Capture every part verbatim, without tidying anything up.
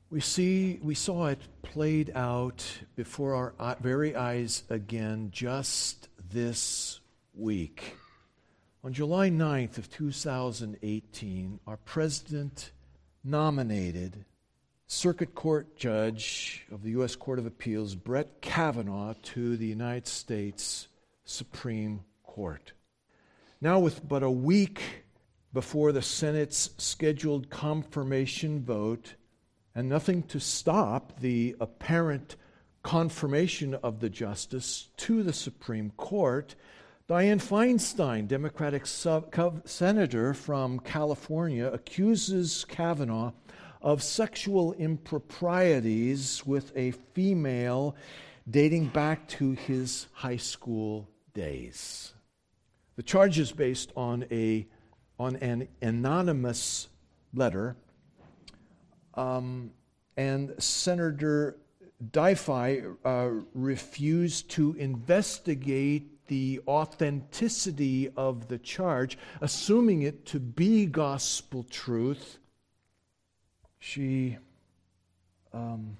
We see, we saw it played out before our very eyes again just this week. On July ninth of two thousand eighteen, our president nominated Circuit Court Judge of the U S Court of Appeals, Brett Kavanaugh, to the United States Supreme Court. Now, with but a week before the Senate's scheduled confirmation vote, and nothing to stop the apparent confirmation of the justice to the Supreme Court, Dianne Feinstein, Democratic sub- senator from California, accuses Kavanaugh of sexual improprieties with a female dating back to his high school days. The charge is based on a on an anonymous letter. Um, and Senator Difei uh, refused to investigate the authenticity of the charge, assuming it to be gospel truth. She, um,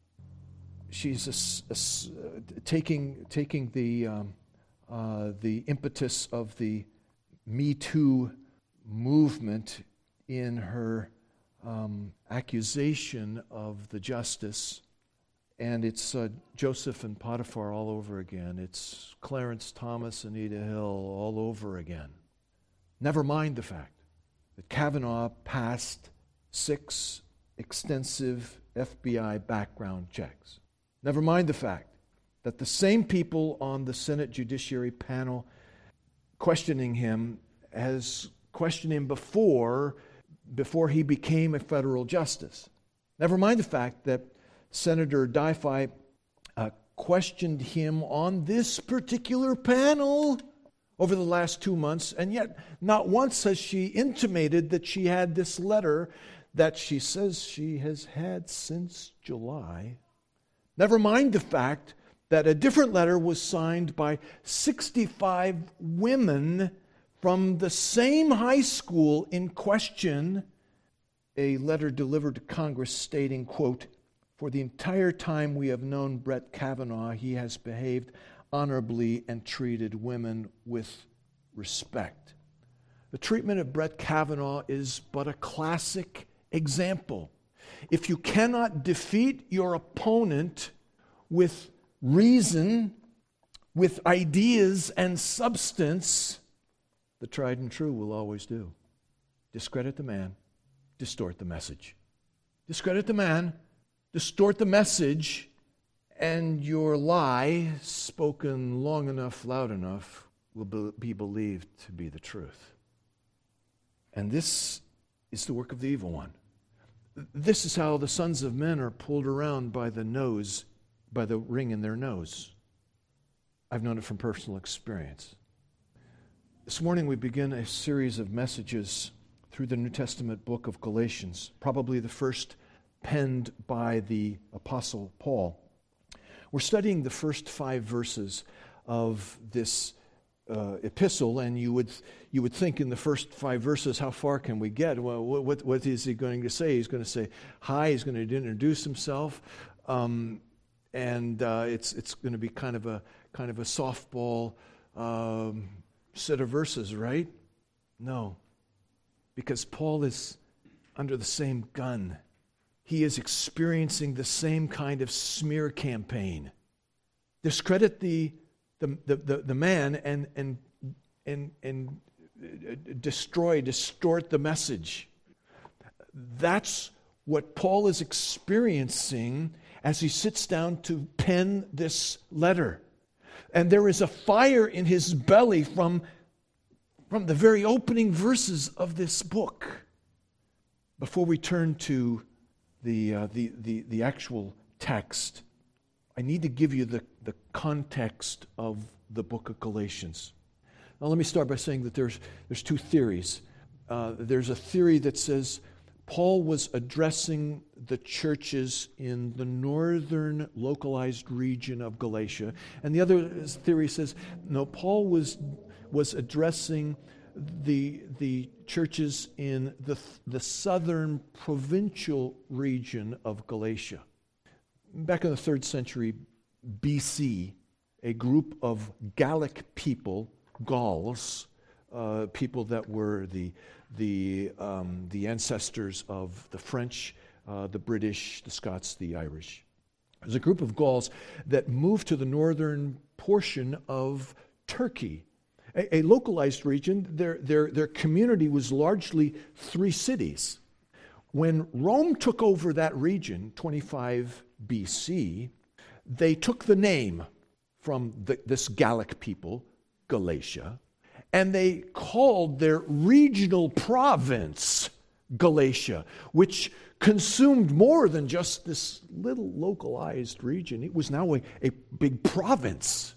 she's a, a, taking taking the um, uh, the impetus of the Me Too movement in her Um, accusation of the justice, and it's uh, Joseph and Potiphar all over again. It's Clarence Thomas, Anita Hill all over again. Never mind the fact that Kavanaugh passed six extensive F B I background checks. Never mind the fact that the same people on the Senate Judiciary panel questioning him has questioned him before before he became a federal justice. Never mind the fact that Senator Difei uh, questioned him on this particular panel over the last two months, and yet not once has she intimated that she had this letter that she says she has had since July. Never mind the fact that a different letter was signed by sixty-five women from the same high school in question, a letter delivered to Congress stating, quote, "For the entire time we have known Brett Kavanaugh, he has behaved honorably and treated women with respect." The treatment of Brett Kavanaugh is but a classic example. If you cannot defeat your opponent with reason, with ideas and substance, the tried and true will always do. Discredit the man, distort the message. Discredit the man, distort the message, and your lie, spoken long enough, loud enough, will be believed to be the truth. And this is the work of the evil one. This is how the sons of men are pulled around by the nose, by the ring in their nose. I've known it from personal experience. This morning we begin a series of messages through the New Testament book of Galatians, probably the first penned by the Apostle Paul. We're studying the first five verses of this uh, epistle, and you would you would think in the first five verses, how far can we get? Well, what, what is he going to say? He's going to say hi, he's going to introduce himself, um, and uh, it's it's going to be kind of a kind of a softball um, set of verses, right? No. Because Paul is under the same gun. He is experiencing the same kind of smear campaign. Discredit the the the, the, the man and and and and destroy, distort the message. That's what Paul is experiencing as he sits down to pen this letter. And there is a fire in his belly from, from the very opening verses of this book. Before we turn to the, uh, the, the, the actual text, I need to give you the, the context of the book of Galatians. Now let me start by saying that there's, there's two theories. Uh, there's a theory that says Paul was addressing the churches in the northern localized region of Galatia. And the other theory says, no, Paul was, was addressing the, the churches in the, the southern provincial region of Galatia. Back in the third century B C, a group of Gallic people, Gauls, uh, people that were the, the, um, the ancestors of the French, uh, the British, the Scots, the Irish. There's a group of Gauls that moved to the northern portion of Turkey, a, a localized region. Their, their, their community was largely three cities. When Rome took over that region, twenty-five B C, they took the name from the, this Gallic people, Galatia, and they called their regional province Galatia, which consumed more than just this little localized region. It was now a, a big province.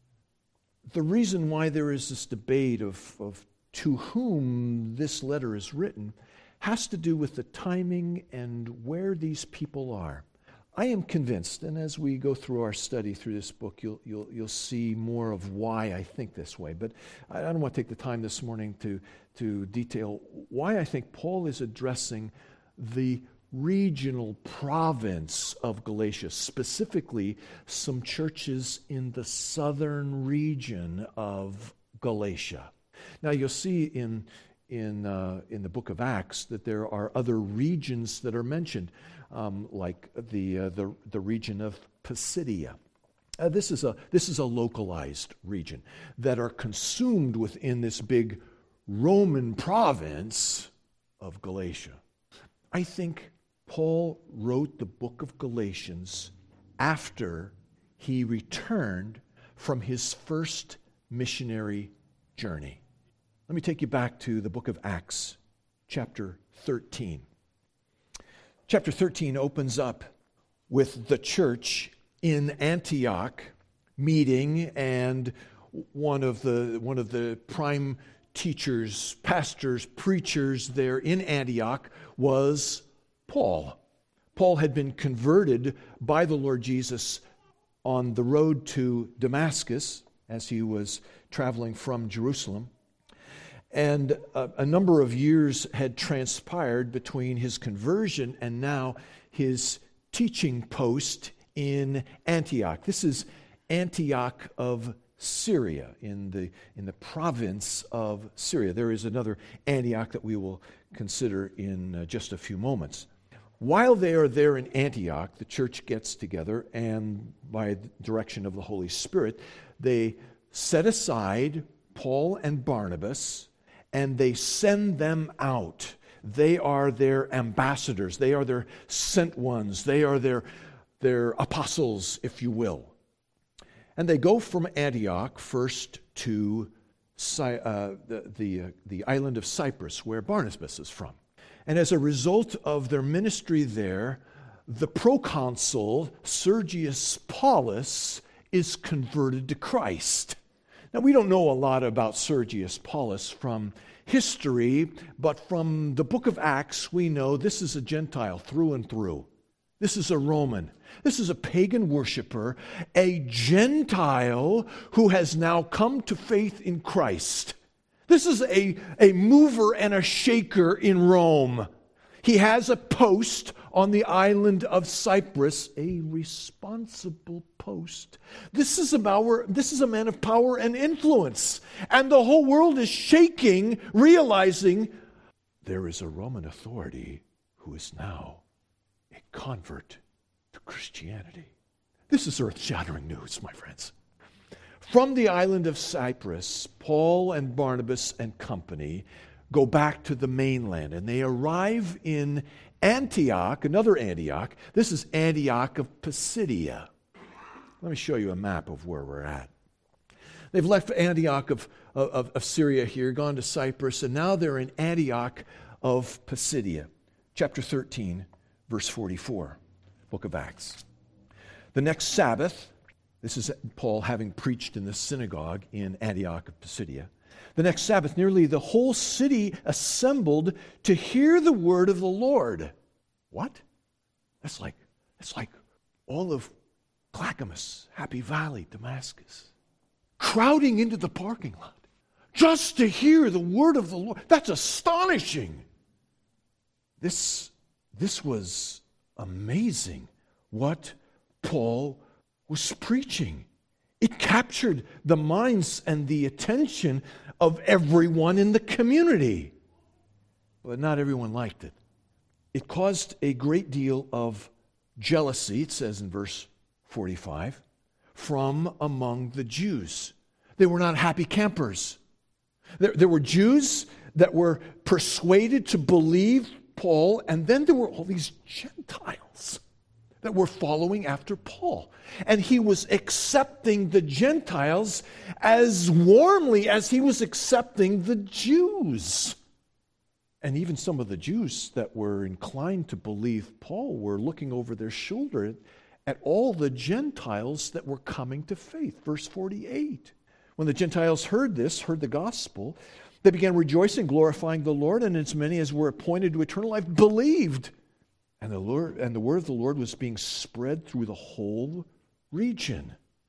The reason why there is this debate of, of to whom this letter is written has to do with the timing and where these people are. I am convinced, and as we go through our study through this book, you'll, you'll, you'll see more of why I think this way. But I don't want to take the time this morning to, to detail why I think Paul is addressing the regional province of Galatia, specifically some churches in the southern region of Galatia. Now you'll see in, in, uh, in the book of Acts that there are other regions that are mentioned. Um, like the, uh, the the region of Pisidia. Uh, this is a this is a localized region that are consumed within this big Roman province of Galatia. I think Paul wrote the book of Galatians after he returned from his first missionary journey. Let me take you back to the book of Acts, chapter thirteen. Chapter thirteen opens up with the church in Antioch meeting, and one of the one of the prime teachers, pastors, preachers there in Antioch was Paul. Paul had been converted by the Lord Jesus on the road to Damascus as he was traveling from Jerusalem. And a, a number of years had transpired between his conversion and now his teaching post in Antioch. This is Antioch of Syria, in the, in the province of Syria. There is another Antioch that we will consider in uh, just a few moments. While they are there in Antioch, the church gets together, and by the direction of the Holy Spirit, they set aside Paul and Barnabas, and they send them out. They are their ambassadors. They are their sent ones. They are their, their apostles, if you will. And they go from Antioch first to uh, the, the, uh, the island of Cyprus, where Barnabas is from. And as a result of their ministry there, the proconsul, Sergius Paulus, is converted to Christ. Now, we don't know a lot about Sergius Paulus from history, but from the book of Acts, we know this is a Gentile through and through. This is a Roman. This is a pagan worshiper, a Gentile who has now come to faith in Christ. This is a, a mover and a shaker in Rome. He has a post on the island of Cyprus, a responsible post. This is, about, this is a man of power and influence. And the whole world is shaking, realizing there is a Roman authority who is now a convert to Christianity. This is earth-shattering news, my friends. From the island of Cyprus, Paul and Barnabas and company go back to the mainland, and they arrive in Antioch, another Antioch. This is Antioch of Pisidia. Let me show you a map of where we're at. They've left Antioch of, of, of Syria here, gone to Cyprus, and now they're in Antioch of Pisidia. Chapter thirteen, verse forty-four, book of Acts. The next Sabbath, this is Paul having preached in the synagogue in Antioch of Pisidia. The next Sabbath, nearly the whole city assembled to hear the word of the Lord. What? That's like, that's like all of Clackamas, Happy Valley, Damascus, crowding into the parking lot, just to hear the word of the Lord. That's astonishing. This, this was amazing what Paul was preaching. It captured the minds and the attention of everyone in the community. But not everyone liked it. It caused a great deal of jealousy, it says in verse forty-five, from among the Jews. They were not happy campers. There, there were Jews that were persuaded to believe Paul, and then there were all these Gentiles that were following after Paul. And he was accepting the Gentiles as warmly as he was accepting the Jews. And even some of the Jews that were inclined to believe Paul were looking over their shoulder at, at all the Gentiles that were coming to faith. Verse forty-eight. When the Gentiles heard this, heard the gospel, they began rejoicing, glorifying the Lord, and as many as were appointed to eternal life believed. And the Lord, and the word of the Lord was being spread through the whole region.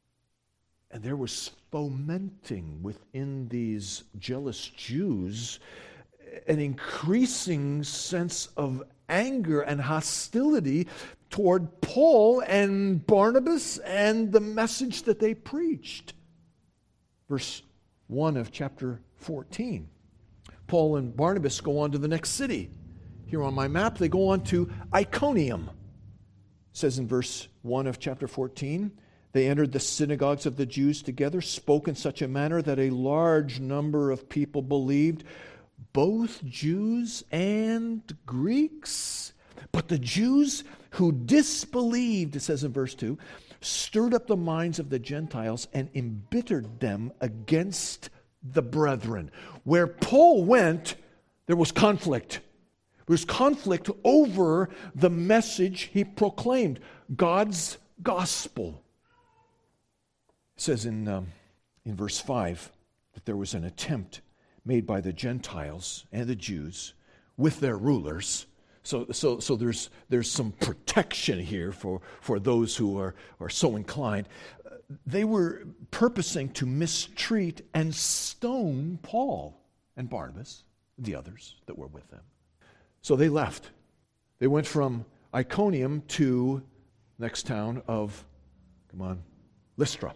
And there was fomenting within these jealous Jews an increasing sense of anger and hostility toward Paul and Barnabas and the message that they preached. Verse one of chapter fourteen. Paul and Barnabas go on to the next city. Here on my map, they go on to Iconium. It says in verse one of chapter fourteen, they entered the synagogues of the Jews together, spoke in such a manner that a large number of people believed, both Jews and Greeks. But the Jews who disbelieved, it says in verse two, stirred up the minds of the Gentiles and embittered them against the brethren. Where Paul went, there was conflict. There was conflict over the message he proclaimed, God's gospel. It says in, um, in verse five that there was an attempt made by the Gentiles and the Jews with their rulers. So, so, so there's there's some protection here for, for those who are, are so inclined. They were purposing to mistreat and stone Paul and Barnabas, the others that were with them. So they left. They went from Iconium to next town of, come on, Lystra.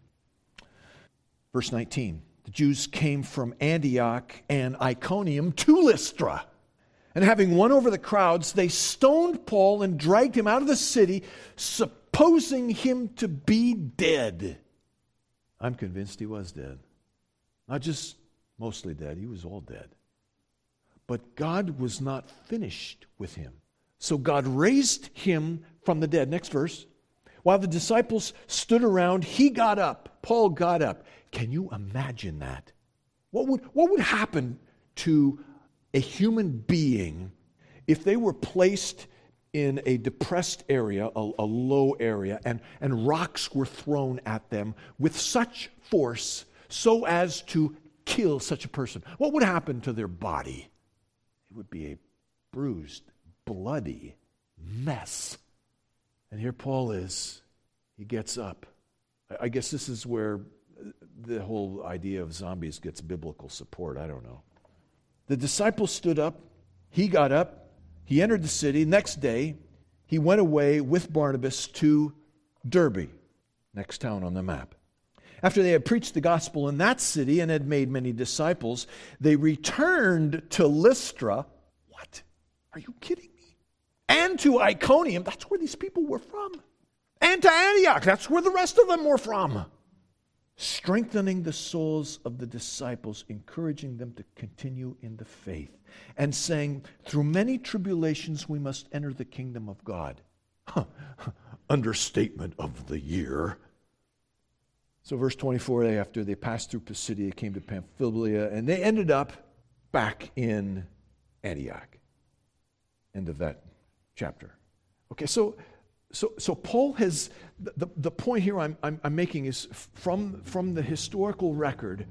Verse nineteen. The Jews came from Antioch and Iconium to Lystra. And having won over the crowds, they stoned Paul and dragged him out of the city, supposing him to be dead. I'm convinced he was dead. Not just mostly dead, he was all dead. But God was not finished with him. So God raised him from the dead. Next verse. While the disciples stood around, he got up. Paul got up. Can you imagine that? What would, what would happen to a human being if they were placed in a depressed area, a, a low area, and, and rocks were thrown at them with such force so as to kill such a person? What would happen to their body? It would be a bruised, bloody mess. And here Paul is. He gets up. I guess this is where the whole idea of zombies gets biblical support. I don't know. The disciples stood up. He got up. He entered the city. Next day, he went away with Barnabas to Derbe, next town on the map. After they had preached the gospel in that city and had made many disciples, they returned to Lystra. What? Are you kidding me? And to Iconium. That's where these people were from. And to Antioch. That's where the rest of them were from. Strengthening the souls of the disciples, encouraging them to continue in the faith, and saying, through many tribulations we must enter the kingdom of God. Huh. Understatement of the year. So verse twenty-four, after they passed through Pisidia, they came to Pamphylia, and they ended up back in Antioch. End of that chapter. Okay, so So, so Paul has, the, the point here I'm, I'm, I'm making is from, from the historical record,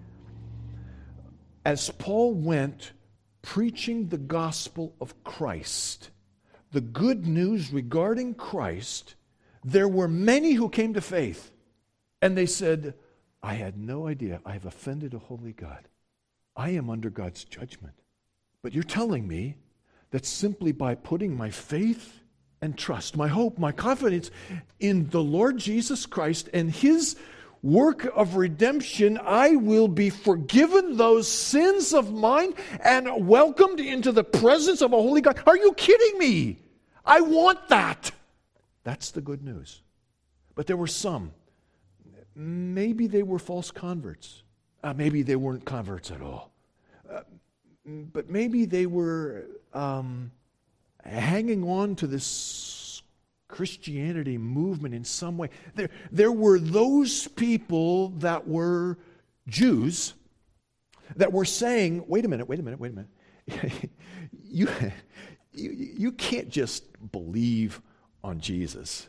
as Paul went preaching the gospel of Christ, the good news regarding Christ, there were many who came to faith. And they said, I had no idea I have offended a holy God. I am under God's judgment. But you're telling me that simply by putting my faith and trust, my hope, my confidence in the Lord Jesus Christ and His work of redemption, I will be forgiven those sins of mine and welcomed into the presence of a holy God. Are you kidding me? I want that. That's the good news. But there were some. Maybe they were false converts. Uh, maybe they weren't converts at all. Uh, but maybe they were um, hanging on to this Christianity movement in some way. There, there were those people that were Jews that were saying, wait a minute, wait a minute, wait a minute. you, you, you can't just believe on Jesus.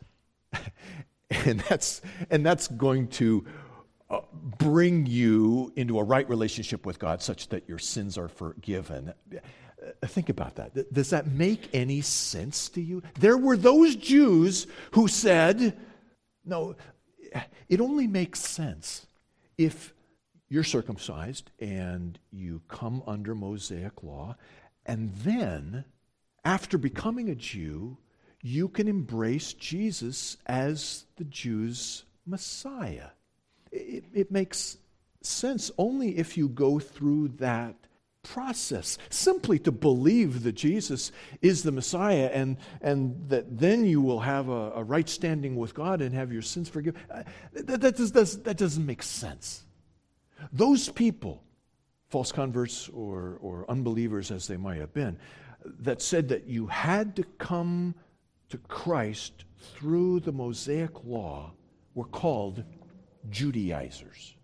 And that's and that's going to uh, bring you into a right relationship with God such that your sins are forgiven. Uh, think about that. Does that make any sense to you? There were those Jews who said, no, it only makes sense if you're circumcised and you come under Mosaic law, and then after becoming a Jew, you can embrace Jesus as the Jews' Messiah. It, it makes sense only if you go through that process. Simply to believe that Jesus is the Messiah and, and that then you will have a, a right standing with God and have your sins forgiven. Uh, that, that, does, does, that doesn't make sense. Those people, false converts or, or unbelievers as they might have been, that said that you had to come to Christ through the Mosaic law were called Judaizers.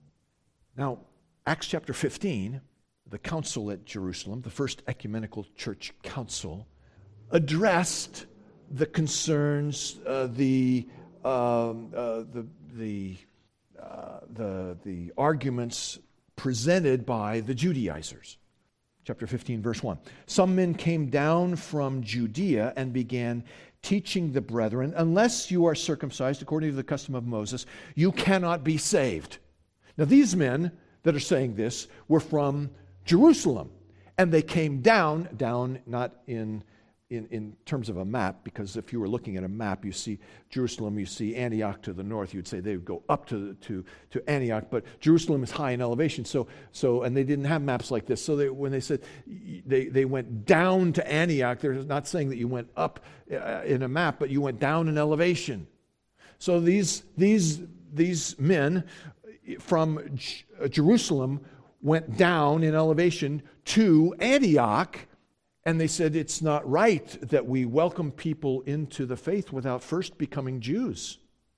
Now, Acts chapter fifteen, the council at Jerusalem, the first ecumenical church council, addressed the concerns, uh, the, um, uh, the, the, uh, the, the arguments presented by the Judaizers. Chapter fifteen, verse one. Some men came down from Judea and began teaching the brethren, unless you are circumcised according to the custom of Moses, you cannot be saved. Now these men that are saying this were from Jerusalem, and they came down, down not in, in, in terms of a map, because if you were looking at a map, you see Jerusalem, you see Antioch to the north, you'd say they would go up to, to, to Antioch, but Jerusalem is high in elevation, so, so and they didn't have maps like this, so they, when they said they, they went down to Antioch, they're not saying that you went up in a map, but you went down in elevation. So these, these, these men from J- Jerusalem went down in elevation to Antioch, and they said it's not right that we welcome people into the faith without first becoming Jews.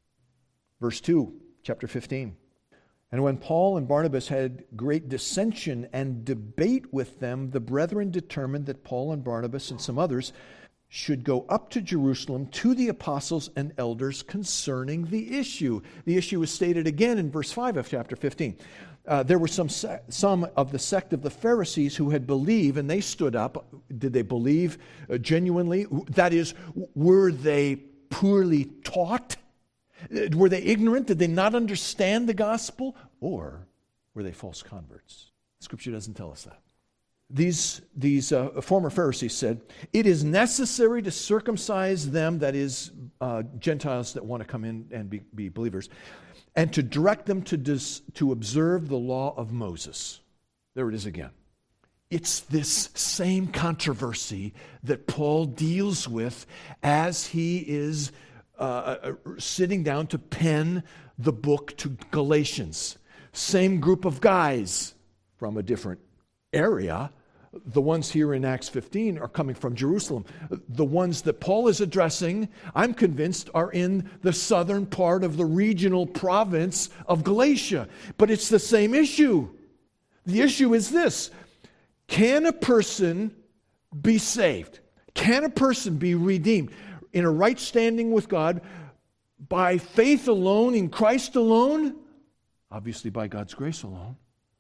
Verse two, chapter fifteen. And when Paul and Barnabas had great dissension and debate with them, the brethren determined that Paul and Barnabas and some others should go up to Jerusalem to the apostles and elders concerning the issue. The issue is stated again in verse five of chapter fifteen. Uh, there were some some of the sect of the Pharisees who had believed, and they stood up. Did they believe uh, genuinely? That is, were they poorly taught? Were they ignorant? Did they not understand the gospel? Or were they false converts? Scripture doesn't tell us that. These, these uh, former Pharisees said, it is necessary to circumcise them, that is, uh, Gentiles that want to come in and be, be believers, and to direct them to, dis, to observe the law of Moses. There it is again. It's this same controversy that Paul deals with as he is uh, sitting down to pen the book to Galatians. Same group of guys from a different area. The ones here in Acts fifteen are coming from Jerusalem. The ones that Paul is addressing, I'm convinced, are in the southern part of the regional province of Galatia. But it's the same issue. The issue is this: can a person be saved? Can a person be redeemed in a right standing with God by faith alone, in Christ alone? Obviously by God's grace alone.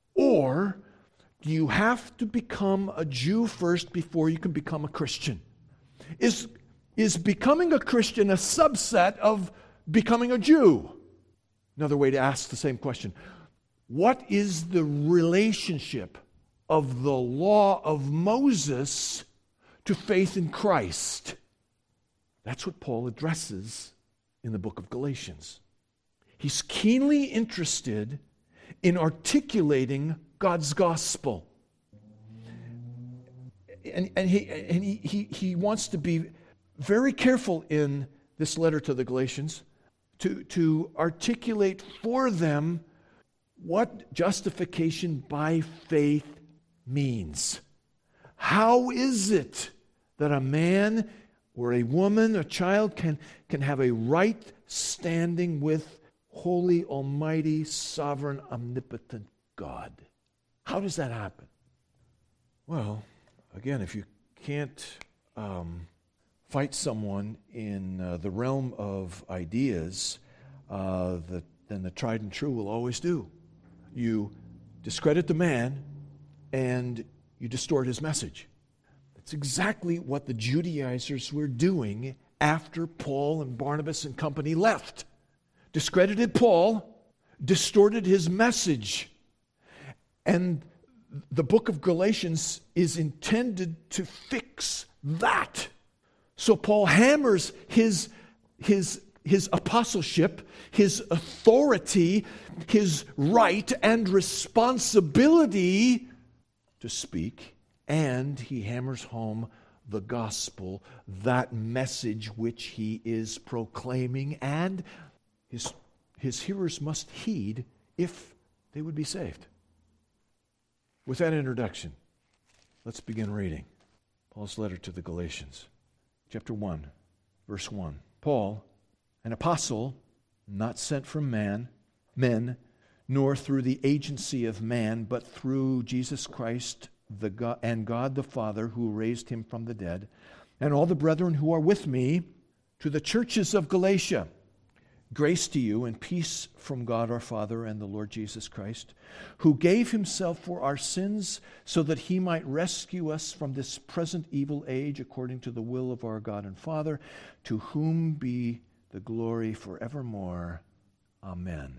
Or do you have to become a Jew first before you can become a Christian? Is, is becoming a Christian a subset of becoming a Jew? Another way to ask the same question: what is the relationship of the law of Moses to faith in Christ. That's what Paul addresses in the book of Galatians. He's keenly interested in articulating God's gospel. And, and, he, and he, he, he wants to be very careful in this letter to the Galatians to, to articulate for them what justification by faith means. How is it that a man or a woman, a child, can, can have a right standing with holy, almighty, sovereign, omnipotent God? How does that happen? Well, again, if you can't um, fight someone in uh, the realm of ideas, uh, the, then the tried and true will always do. You discredit the man and you distort his message. That's exactly what the Judaizers were doing after Paul and Barnabas and company left. Discredited Paul, distorted his message. And the book of Galatians is intended to fix that. So Paul hammers his, his, his apostleship, his authority, his right and responsibility to speak, and he hammers home the gospel, that message which he is proclaiming, and his, his hearers must heed if they would be saved. With that introduction, let's begin reading Paul's letter to the Galatians. Chapter one, verse one. Paul, an apostle, not sent from man, men, nor through the agency of man, but through Jesus Christ the God, and God the Father, who raised him from the dead, and all the brethren who are with me, to the churches of Galatia. Grace to you and peace from God our Father and the Lord Jesus Christ, who gave himself for our sins so that he might rescue us from this present evil age according to the will of our God and Father, to whom be the glory forevermore. Amen.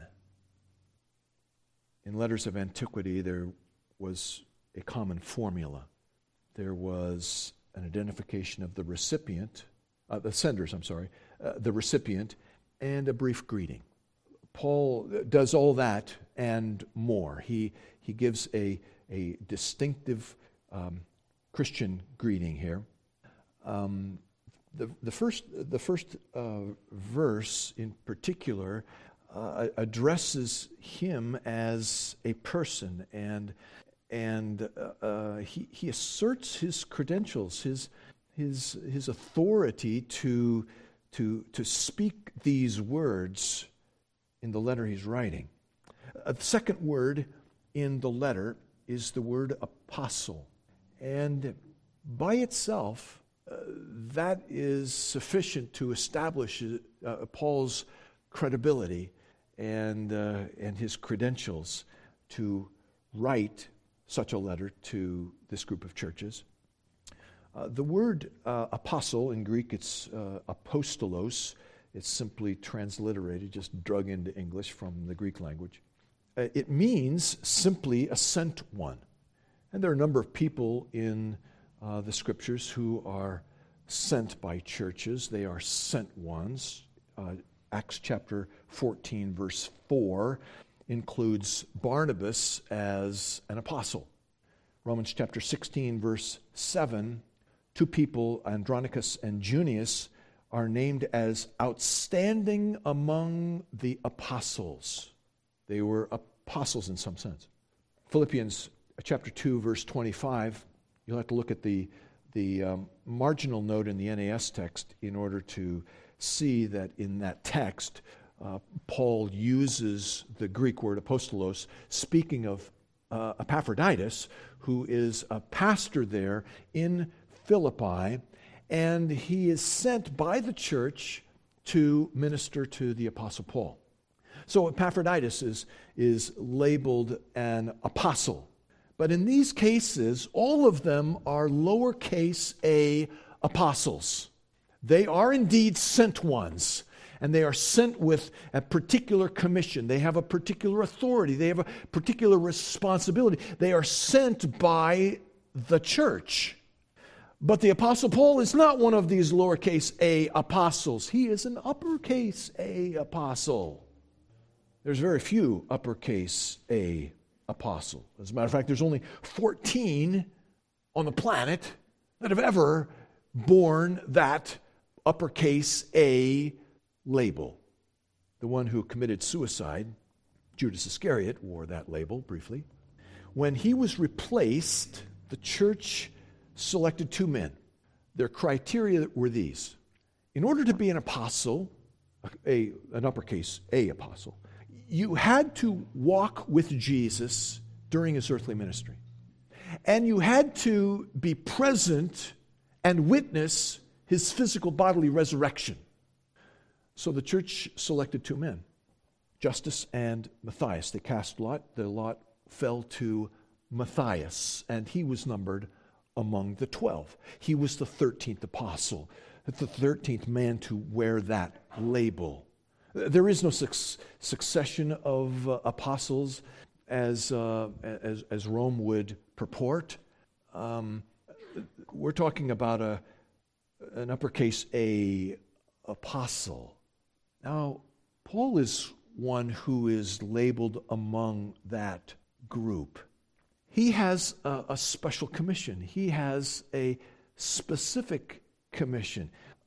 In letters of antiquity, there was a common formula. There was an identification of the recipient, uh, the senders, I'm sorry, uh, the recipient, and a brief greeting. Paul does all that and more. He he gives a, a distinctive um, Christian greeting here. Um, the the first the first uh, verse in particular uh, addresses him as a person, and and uh, uh, he he asserts his credentials, his his his authority to. To, to speak these words in the letter he's writing. Uh, the second word in the letter is the word apostle. And by itself, uh, that is sufficient to establish uh, Paul's credibility and, uh, and his credentials to write such a letter to this group of churches. Uh, the word uh, apostle, in Greek it's uh, apostolos. It's simply transliterated, just drug into English from the Greek language. Uh, it means simply a sent one. And there are a number of people in uh, the Scriptures who are sent by churches. They are sent ones. Uh, Acts chapter fourteen, verse four, includes Barnabas as an apostle. Romans chapter sixteen, verse seven, two people, Andronicus and Junius, are named as outstanding among the apostles. They were apostles in some sense. Philippians chapter two, verse twenty-five, you'll have to look at the, the um, marginal note in the N A S text in order to see that in that text, uh, Paul uses the Greek word apostolos, speaking of uh, Epaphroditus, who is a pastor there in Philippi, and he is sent by the church to minister to the Apostle Paul. So Epaphroditus is, is labeled an apostle. But in these cases, all of them are lowercase a apostles. They are indeed sent ones. and they are sent with a particular commission. They have a particular authority. They have a particular responsibility. They are sent by the church. But the Apostle Paul is not one of these lowercase a apostles. He is an uppercase a apostle. There's very few uppercase a apostles. As a matter of fact, there's only fourteen on the planet that have ever borne that uppercase A label. The one who committed suicide, Judas Iscariot, wore that label briefly. When he was replaced, the church selected two men. Their criteria were these. In order to be an apostle, a, an uppercase A apostle, you had to walk with Jesus during his earthly ministry. And you had to be present and witness his physical bodily resurrection. So the church selected two men, Justus and Matthias. They cast lot. The lot fell to Matthias, and he was numbered among the twelve. He was the thirteenth apostle, the thirteenth man to wear that label. There is no su- succession of uh, apostles as, uh, as as Rome would purport. Um, we're talking about a an uppercase A apostle. Now, Paul is one who is labeled among that group. He has a, a special commission. He has a specific commission.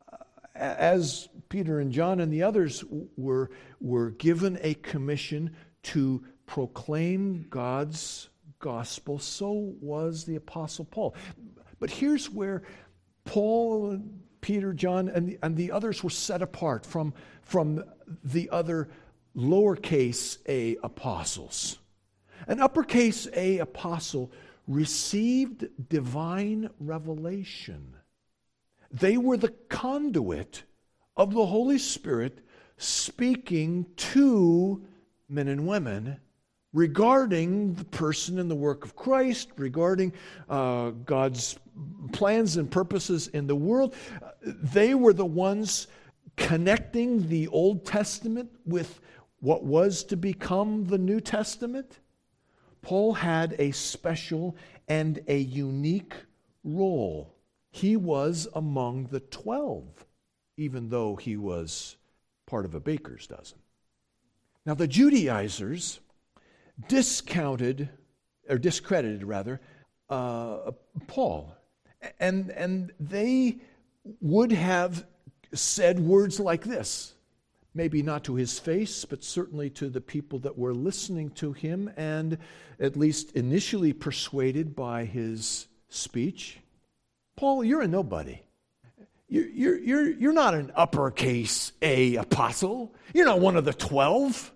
As Peter and John and the others were, were given a commission to proclaim God's gospel, so was the Apostle Paul. But here's where Paul, Peter, John, and the, and the others were set apart from, from the other lowercase a apostles. An uppercase A apostle received divine revelation. They were the conduit of the Holy Spirit speaking to men and women regarding the person and the work of Christ, regarding uh, God's plans and purposes in the world. They were the ones connecting the Old Testament with what was to become the New Testament. Paul had a special and a unique role. He was among the twelve, even though he was part of a baker's dozen. Now, the Judaizers discounted, or discredited rather, uh, Paul. And, and they would have said words like this. Maybe not to his face, but certainly to the people that were listening to him and at least initially persuaded by his speech. Paul, you're a nobody. You're, you're, you're, you're not an uppercase A apostle. You're not one of the twelve.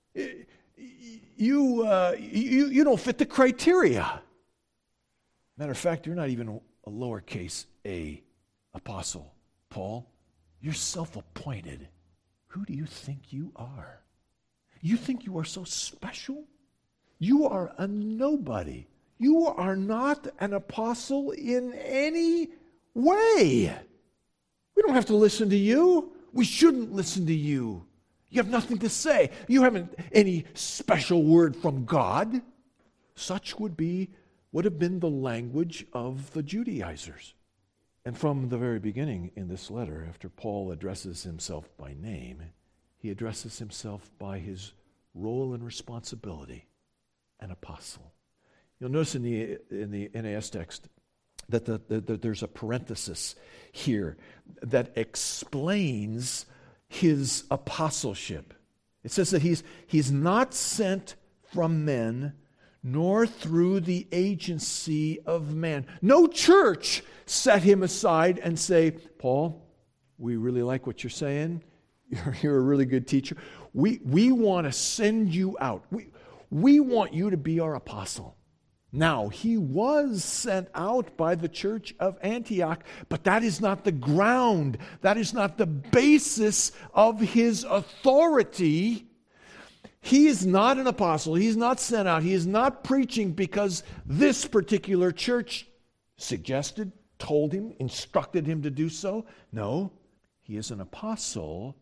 You, uh, you, you don't fit the criteria. Matter of fact, you're not even a lowercase A apostle. Paul, you're self-appointed. Who do you think you are? You think you are so special? You are a nobody. You are not an apostle in any way. We don't have to listen to you. We shouldn't listen to you. You have nothing to say. You haven't any special word from God. Such would be, would have been the language of the Judaizers. And from the very beginning in this letter, after Paul addresses himself by name, he addresses himself by his role and responsibility, an apostle. You'll notice in the in the N A S text that the, the, the, there's a parenthesis here that explains his apostleship. It says that he's he's not sent from men, nor through the agency of man. No church set him aside and say, Paul, we really like what you're saying. You're, you're a really good teacher. We, we want to send you out. We, we want you to be our apostle. Now, he was sent out by the church of Antioch, but that is not the ground. That is not the basis of his authority. He is not an apostle. He's not sent out. He is not preaching because this particular church suggested, told him, instructed him to do so. No, he is an apostle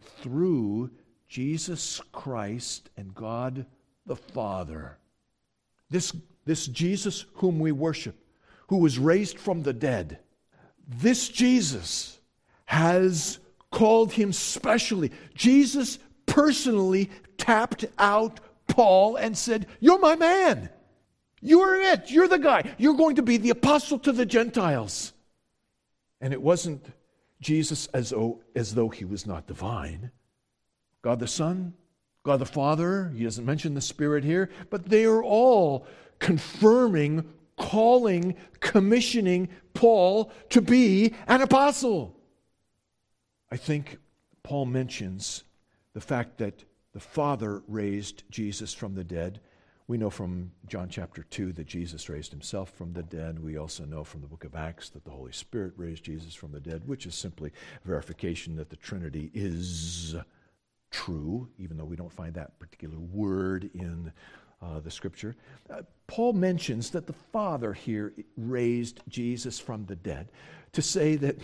through Jesus Christ and God the Father. This, this Jesus whom we worship, who was raised from the dead, this Jesus has called him specially. Jesus personally tapped out Paul and said, "You're my man. You're it. You're the guy. You're going to be the apostle to the Gentiles." And it wasn't Jesus as though, as though he was not divine. God the Son, God the Father, he doesn't mention the Spirit here, but they are all confirming, calling, commissioning Paul to be an apostle. I think Paul mentions the fact that the Father raised Jesus from the dead. We know from John chapter two that Jesus raised himself from the dead. We also know from the book of Acts that the Holy Spirit raised Jesus from the dead, which is simply verification that the Trinity is true, even though we don't find that particular word in uh, the Scripture. Uh, Paul mentions that the Father here raised Jesus from the dead to say that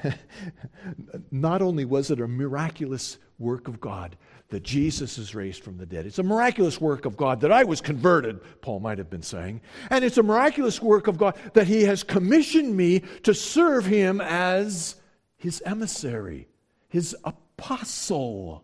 not only was it a miraculous work of God that Jesus is raised from the dead, it's a miraculous work of God that I was converted, Paul might have been saying, and it's a miraculous work of God that he has commissioned me to serve him as his emissary, his apostle.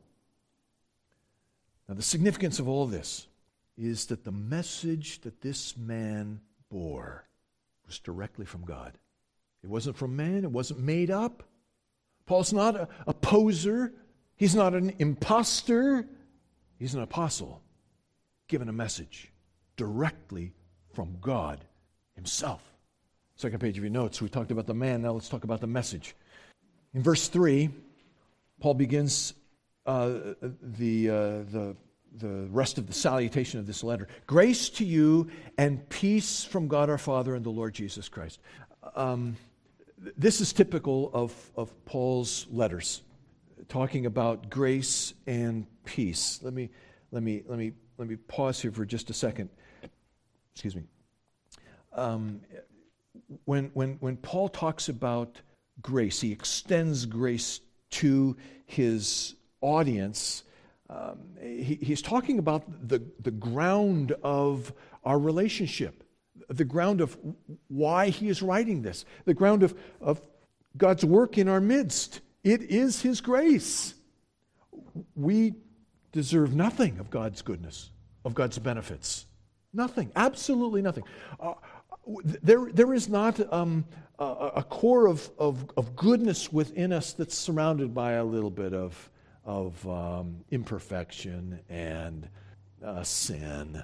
Now, the significance of all this is that the message that this man bore was directly from God. It wasn't from man. It wasn't made up. Paul's not a, a poser. He's not an imposter. He's an apostle given a message directly from God himself. Second page of your notes, we talked about the man. Now let's talk about the message. In verse three, Paul begins uh, the, uh, the, the rest of the salutation of this letter. Grace to you and peace from God our Father and the Lord Jesus Christ. Um, this is typical of, of Paul's letters, talking about grace and peace. Let me let me let me let me pause here for just a second. Excuse me. Um, when when when Paul talks about grace, he extends grace to his audience. Um, he, he's talking about the the ground of our relationship. The ground of why he is writing this, the ground of, of God's work in our midst. It is his grace. We deserve nothing of God's goodness, of God's benefits. Nothing, absolutely nothing. Uh, there, there is not um, a, a core of, of, of goodness within us that's surrounded by a little bit of, of um, imperfection and uh, sin,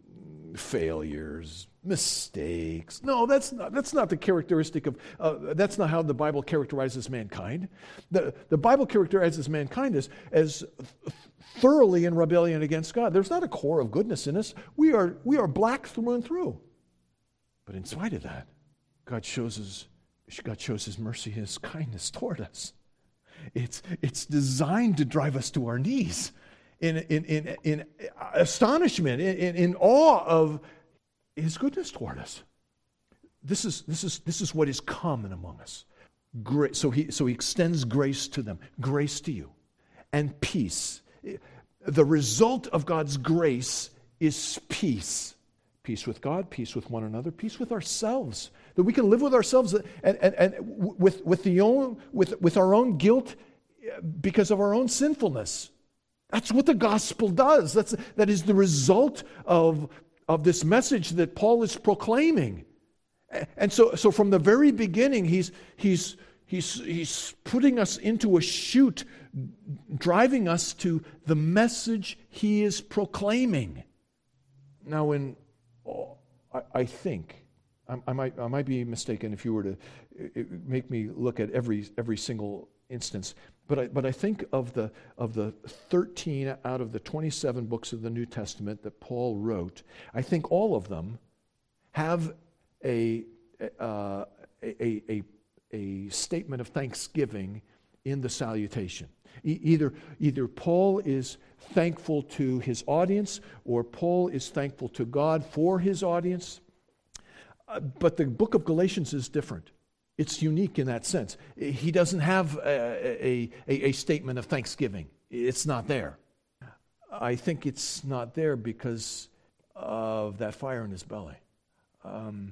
failures, mistakes. No, that's not, that's not the characteristic of, uh, that's not how the Bible characterizes mankind. The, the Bible characterizes mankind as, as thoroughly in rebellion against God. There's not a core of goodness in us. We are, we are black through and through. But in spite of that, God shows his, God shows his mercy, his kindness toward us. It's, it's designed to drive us to our knees in, in, in, in astonishment, in, in awe of his goodness toward us. This is, this is, this is what is common among us. Grace, so, he, so he extends grace to them. Grace to you. And peace. The result of God's grace is peace. Peace with God, peace with one another, peace with ourselves. That we can live with ourselves and, and, and with, with, the own, with, with our own guilt because of our own sinfulness. That's what the gospel does. That's, that is the result of, of this message that Paul is proclaiming. And so, so from the very beginning, he's, he's, he's, he's putting us into a chute, driving us to the message he is proclaiming. Now, when oh, I, I think, I, I, might, I might be mistaken if you were to make me look at every, every single instance, But I, but I think of the of the thirteen out of the twenty-seven books of the New Testament that Paul wrote, I think all of them have a uh, a, a a statement of thanksgiving in the salutation. E- either either Paul is thankful to his audience, or Paul is thankful to God for his audience. Uh, but the book of Galatians is different. It's unique in that sense. He doesn't have a, a, a, a statement of thanksgiving it's not there. I think it's not there because of that fire in his belly. Um,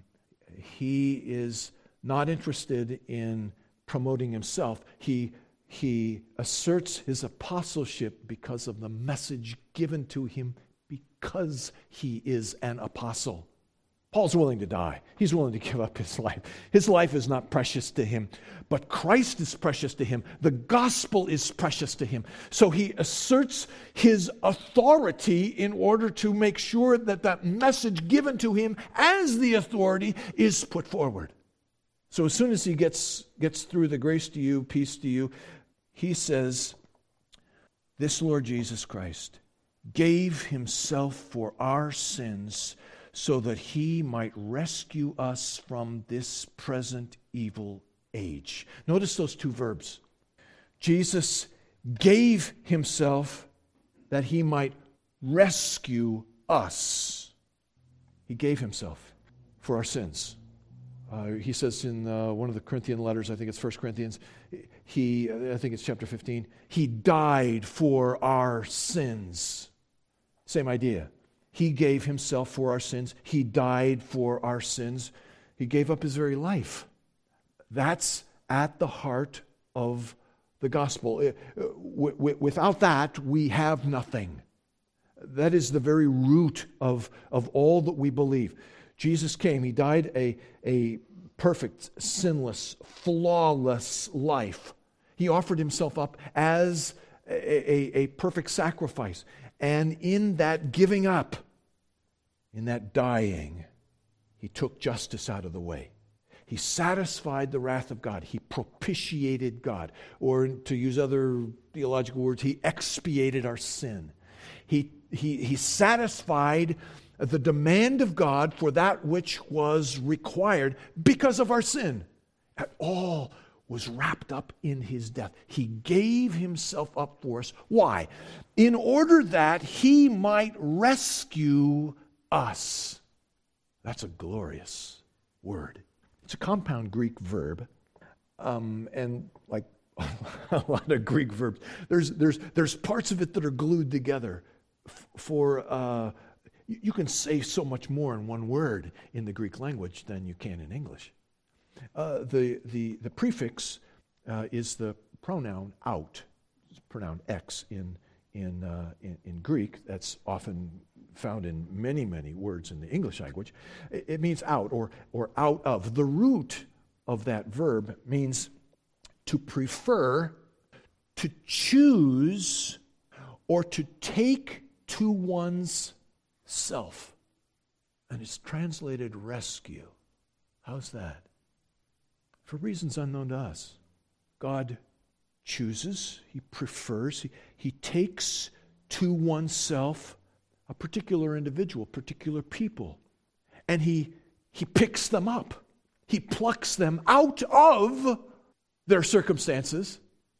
he is not interested in promoting himself. He, he asserts his apostleship because of the message given to him because he is an apostle. Paul's willing to die. He's willing to give up his life. His life is not precious to him, but Christ is precious to him. The gospel is precious to him. So he asserts his authority in order to make sure that that message given to him as the authority is put forward. So as soon as he gets, gets through the grace to you, peace to you, he says, this Lord Jesus Christ gave himself for our sins so that he might rescue us from this present evil age. Notice those two verbs. Jesus gave himself that he might rescue us. He gave himself for our sins. Uh, he says in uh, one of the Corinthian letters, I think it's First Corinthians, he, I think it's chapter fifteen, he died for our sins. Same idea. He gave himself for our sins. He died for our sins. He gave up his very life. That's at the heart of the gospel. Without that, we have nothing. That is the very root of, of all that we believe. Jesus came. He died a, a perfect, sinless, flawless life. He offered himself up as a, a, a perfect sacrifice. And in that giving up, in that dying, he took justice out of the way. He satisfied the wrath of God. He propitiated God. Or to use other theological words, he expiated our sin. He, he, he satisfied the demand of God for that which was required because of our sin. That all was wrapped up in his death. He gave himself up for us. Why? In order that he might rescue us. That's a glorious word. It's a compound Greek verb. Um, and like a lot of Greek verbs, there's, there's, there's parts of it that are glued together. For uh, you can say so much more in one word in the Greek language than you can in English. Uh, the, the, the prefix uh, is the pronoun out. It's pronoun ex in, in, uh, in, in Greek. That's often found in many, many words in the English language. It, it means out or, or out of. The root of that verb means to prefer, to choose, or to take to one's self. And it's translated rescue. How's that? For reasons unknown to us. God chooses, he prefers, he, he takes to oneself a particular individual, particular people, and he, he picks them up. He plucks them out of their circumstances,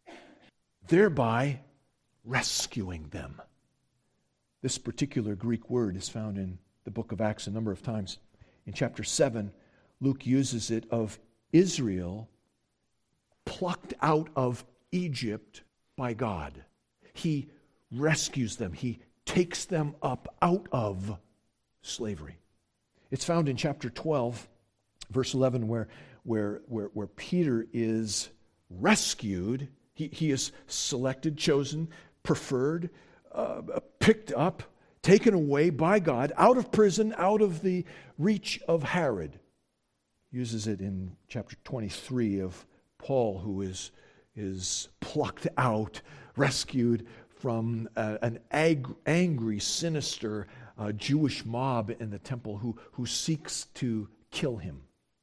thereby rescuing them. This particular Greek word is found in the book of Acts a number of times. In chapter seven, Luke uses it of Israel plucked out of Egypt by God. He rescues them. He takes them up out of slavery. It's found in chapter twelve, verse eleven, where, where, where, where Peter is rescued. He, he is selected, chosen, preferred, uh, picked up, taken away by God, out of prison, out of the reach of Herod. Uses it in chapter twenty-three of Paul, who is, is plucked out, rescued from uh, an ag- angry, sinister uh, Jewish mob in the temple who, who seeks to kill him.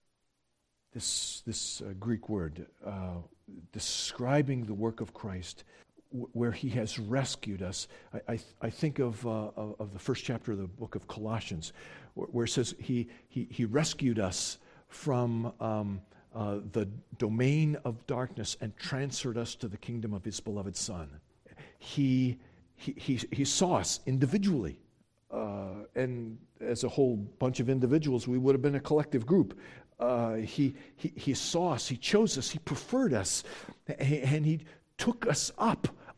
This, this uh, Greek word uh, describing the work of Christ, w- where he has rescued us. I, I, I think of, uh, of, of the first chapter of the book of Colossians, where, where it says he, he, he rescued us from um, uh, the domain of darkness and transferred us to the kingdom of his beloved Son. He, he, he, he saw us individually. Uh, and as a whole bunch of individuals, we would have been a collective group. Uh, he, he, he saw us, he chose us, he preferred us, and he took us up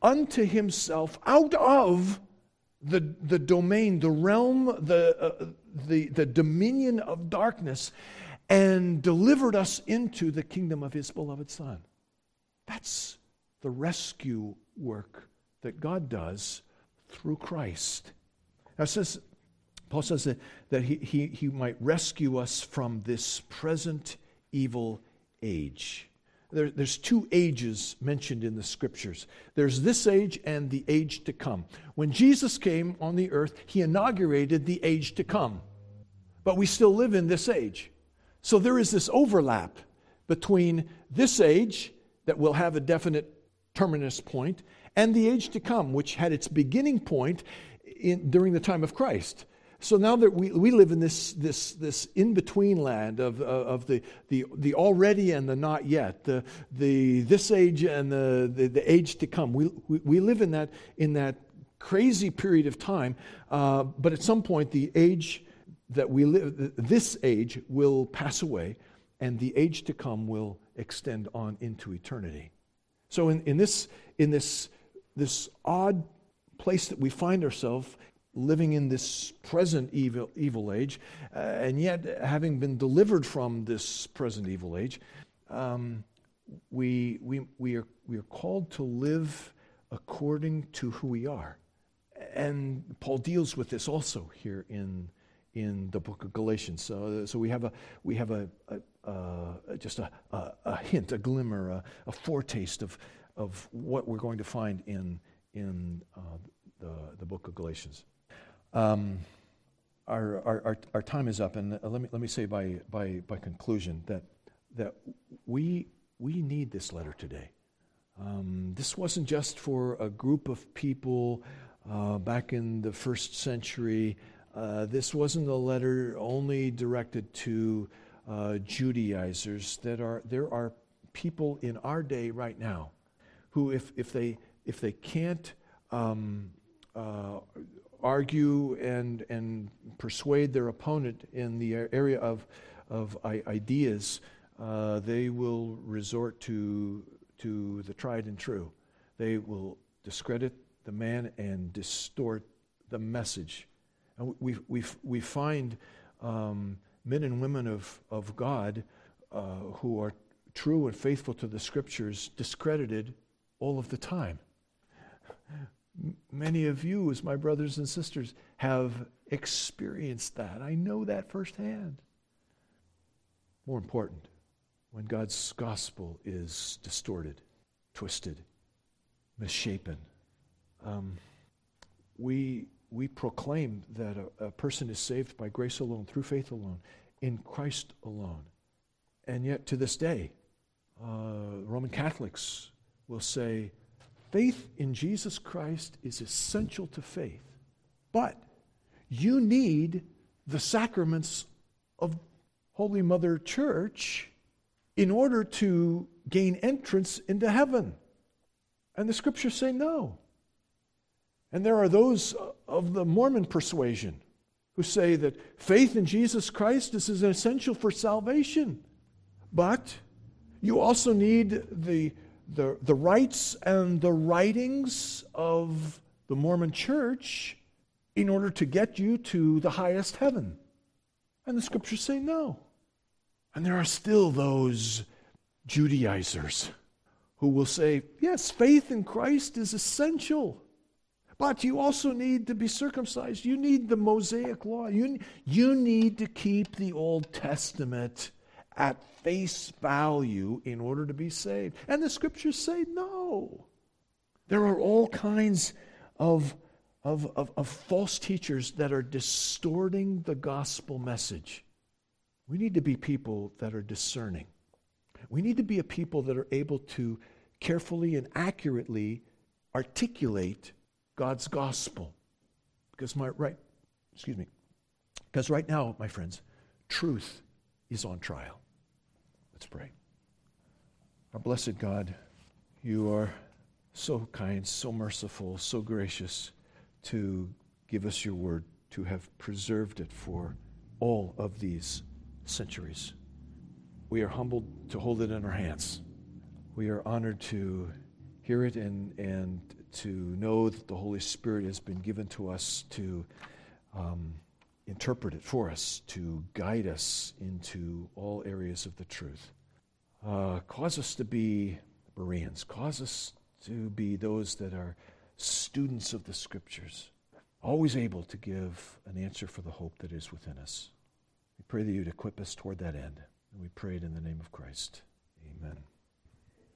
unto himself out of the, the domain, the realm, the, uh, the, the dominion of darkness, and delivered us into the kingdom of his beloved Son. That's the rescue work that God does through Christ. Now it says, Paul says that, that he, he, he might rescue us from this present evil age. There, there's two ages mentioned in the Scriptures. There's this age and the age to come. When Jesus came on the earth, he inaugurated the age to come. But we still live in this age. So there is this overlap between this age that will have a definite terminus point and the age to come, which had its beginning point in, during the time of Christ. So now that we, we live in this this this in-between land of uh, of the, the the already and the not yet, the the this age and the, the, the age to come. We, we we live in that in that crazy period of time. Uh, but at some point, the age that we live, this age will pass away, and the age to come will extend on into eternity. So in, in this in this this odd place that we find ourselves, living in this present evil evil age, uh, and yet having been delivered from this present evil age, um, we we we are we are called to live according to who we are, and Paul deals with this also here in in the book of Galatians. So so we have a we have a, a uh, just a, a a hint, a glimmer, a, a foretaste of of what we're going to find in in uh, the the book of Galatians. Um, our, our our our time is up, and let me let me say by by by conclusion that that we we need this letter today. Um, this wasn't just for a group of people uh, back in the first century. Uh, this wasn't a letter only directed to uh, Judaizers. That are there are people in our day right now who, if if they if they can't um, uh, argue and and persuade their opponent in the area of of ideas, uh, they will resort to to the tried and true. They will discredit the man and distort the message. And we we we find um, men and women of of God uh, who are true and faithful to the Scriptures discredited all of the time. Many of you, as my brothers and sisters, have experienced that. I know that firsthand. More important, when God's gospel is distorted, twisted, misshapen, um, we we proclaim that a, a person is saved by grace alone, through faith alone, in Christ alone. And yet, to this day, uh, Roman Catholics will say, faith in Jesus Christ is essential to faith, but you need the sacraments of Holy Mother Church in order to gain entrance into heaven. And the Scriptures say no. And there are those of the Mormon persuasion who say that faith in Jesus Christ is essential for salvation, but you also need the The, the rites and the writings of the Mormon Church in order to get you to the highest heaven. And the Scriptures say no. And there are still those Judaizers who will say, yes, faith in Christ is essential, but you also need to be circumcised. You need the Mosaic law. You, you need to keep the Old Testament at face value in order to be saved. And the Scriptures say no. There are all kinds of, of, of, of false teachers that are distorting the gospel message. We need to be people that are discerning. We need to be a people that are able to carefully and accurately articulate God's gospel. Because my right, excuse me, because right now, my friends, truth is on trial. Let's pray. Our blessed God, you are so kind, so merciful, so gracious to give us your word, to have preserved it for all of these centuries. We are humbled to hold it in our hands. We are honored to hear it and, and to know that the Holy Spirit has been given to us to um, interpret it for us, to guide us into all areas of the truth. Uh, cause us to be Bereans. Cause us to be those that are students of the Scriptures, always able to give an answer for the hope that is within us. We pray that you'd equip us toward that end, and we pray it in the name of Christ. Amen.